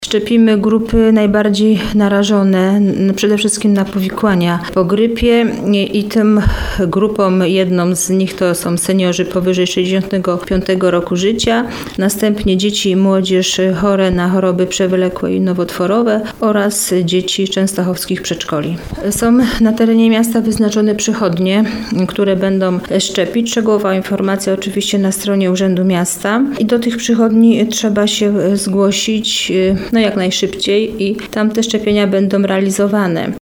Szczepimy grupy najbardziej narażone, przede wszystkim na powikłania po grypie i tym grupom, jedną z nich to są seniorzy powyżej 65 roku życia, następnie dzieci i młodzież chore na choroby przewlekłe i nowotworowe oraz dzieci częstochowskich przedszkoli. Są na terenie miasta wyznaczone przychodnie, które będą szczepić. Szczegółowa informacja oczywiście na stronie Urzędu Miasta i do tych przychodni trzeba się zgłosić jak najszybciej i tam te szczepienia będą realizowane.